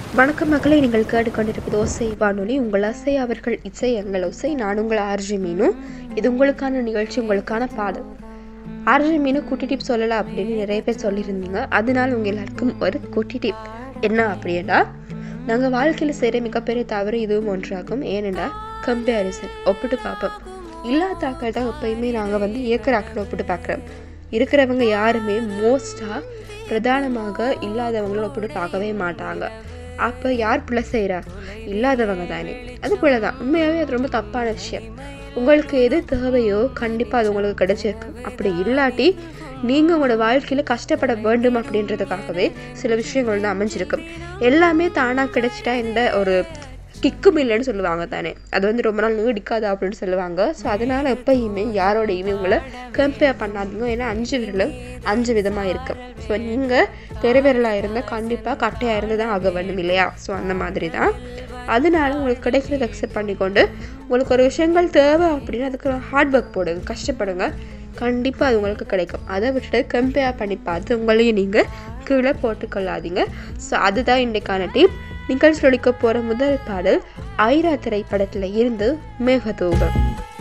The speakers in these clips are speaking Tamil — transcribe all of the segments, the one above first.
வணக்கம் மக்களை, நீங்கள் கேட்டுக்கொண்டிருப்பது ஓசை வானொலி. உங்கள் அசை அவர்கள் இசை எங்கள் ஓசை. நான் உங்கள் ஆர்ஜி மீனு. இது உங்களுக்கான நிகழ்ச்சி, உங்களுக்கான பாடல். ஆர்ஜி மீனு குட்டி டிப் சொல்லலாம் அப்படின்னு நிறைய பேர் சொல்லியிருந்தீங்க. அதனால உங்கள் எல்லாருக்கும் ஒரு குட்டி டிப் என்ன அப்படின்னா, நாங்கள் வாழ்க்கையில் செய்கிற மிகப்பெரிய தவறு இதுவும் ஒன்றாகும். ஏனென்றா கம்பேரிசன், ஒப்பிட்டு பார்ப்போம். இல்லாத ஆக்கள் தான் எப்பயுமே நாங்கள் இருக்கிற ஆக்களை ஒப்பிட்டு பார்க்குறோம். இருக்கிறவங்க யாருமே மோஸ்டாக பிரதானமாக இல்லாதவங்கள ஒப்பிட்டு பார்க்கவே மாட்டாங்க. அப்போ யார் பிள்ளை செய்கிறா? இல்லாதவங்க தானே. அது போல தான் உண்மையாகவே அது ரொம்ப தப்பான விஷயம். உங்களுக்கு எது தேவையோ கண்டிப்பாக அது உங்களுக்கு கிடைச்சிருக்கு. அப்படி இல்லாட்டி நீங்கள் உங்களோட வாழ்க்கையில் கஷ்டப்பட வேண்டும் அப்படின்றதுக்காகவே சில விஷயங்கள் அமைஞ்சிருக்கும். எல்லாமே தானாக கிடைச்சிட்டா எந்த ஒரு கிக்கும் இல்லைன்னு சொல்லுவாங்க தானே. அது ரொம்ப நாள் நீடிக்காது அப்படின்னு சொல்லுவாங்க. ஸோ அதனால் எப்பயுமே யாரோடையுமே உங்களை கம்பேர் பண்ணாதீங்க. ஏன்னா 5 விரலும் 5 விதமாக இருக்கும். ஸோ நீங்கள் பெருவிரலாக இருந்தால் கண்டிப்பாக கட்டையாக இருந்து தான் ஆக வேண்டும் இல்லையா? ஸோ அந்த மாதிரி தான். அதனால உங்களுக்கு கிடைக்கிறத அக்செப்ட் பண்ணிக்கொண்டு உங்களுக்கு ஒரு விஷயங்கள் தேவை அப்படின்னு அதுக்கு ஹார்ட் ஒர்க் போடுங்க, கஷ்டப்படுங்க. கண்டிப்பாக அது உங்களுக்கு கிடைக்கும். அதை விட்டுட்டு கம்பேர் பண்ணி பார்த்து உங்களையும் நீங்கள் கீழே போட்டுக்கொள்ளாதீங்க. ஸோ அதுதான் இன்றைக்கான டிப். நிகழ்ச்சி ஒழிக்க போகிற முதல் பாடல் ஐரா திரைப்படத்தில் இருந்து மேகதூபம்.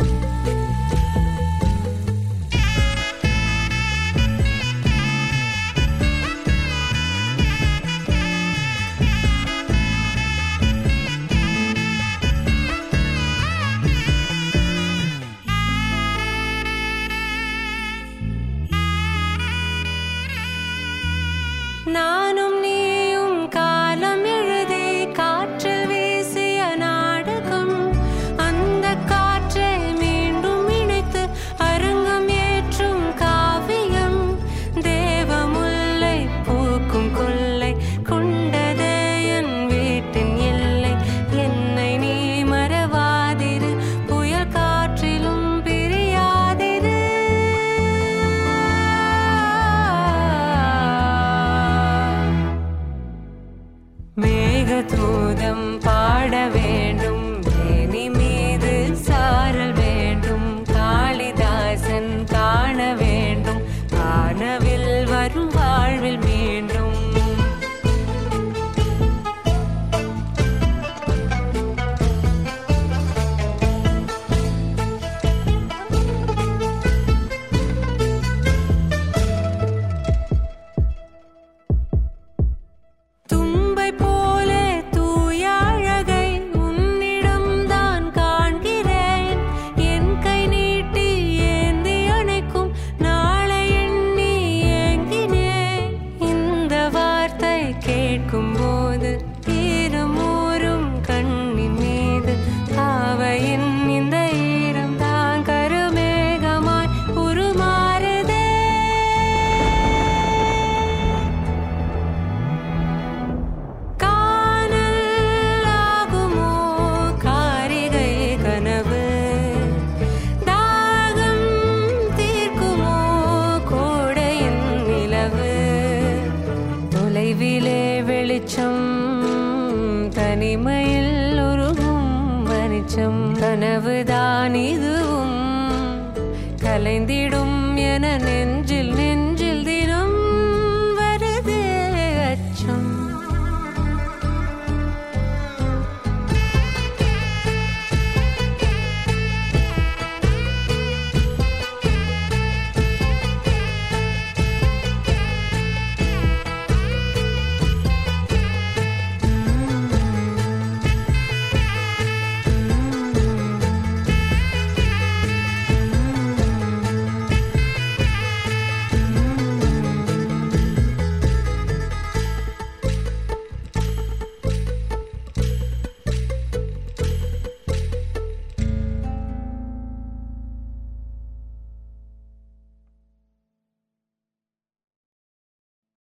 நானும் நீயும் காலம் எழுதி காற்றில் வீசிய நாடகம், அந்த காற்றை மீண்டும் இணைத்து அரங்கம் ஏற்றும் காவியம். தேவமுல்லை பூக்கும் கொல்லை கொண்டதே என் வீட்டின் எல்லை. என்னை நீ மறவாதிரு, புயல் காற்றிலும் பிரியாதிரு. மேகதூதம் பாட வேண்டும், மேனி மீது சாரல் வேண்டும். காளிதாசன் காண வேண்டும், காணவில் வரும் வாழ்வில் மீண்டும். கேட்கும்போது ஈரமூரும் கண்ணின் மீது பாவையின் இந்த ஈரம் தான் கருமேகமாய் உருமாறுதே. காணல் ஆகுமோ காரிகை கனவு, தாகம் தீர்க்குமோ கோடையின் நிலவு. தொலைவிலே வெளிச்சம், தனிமையில் உருகும் மனிச்சம். கனவுதான் இதுவும் கலைந்திடும்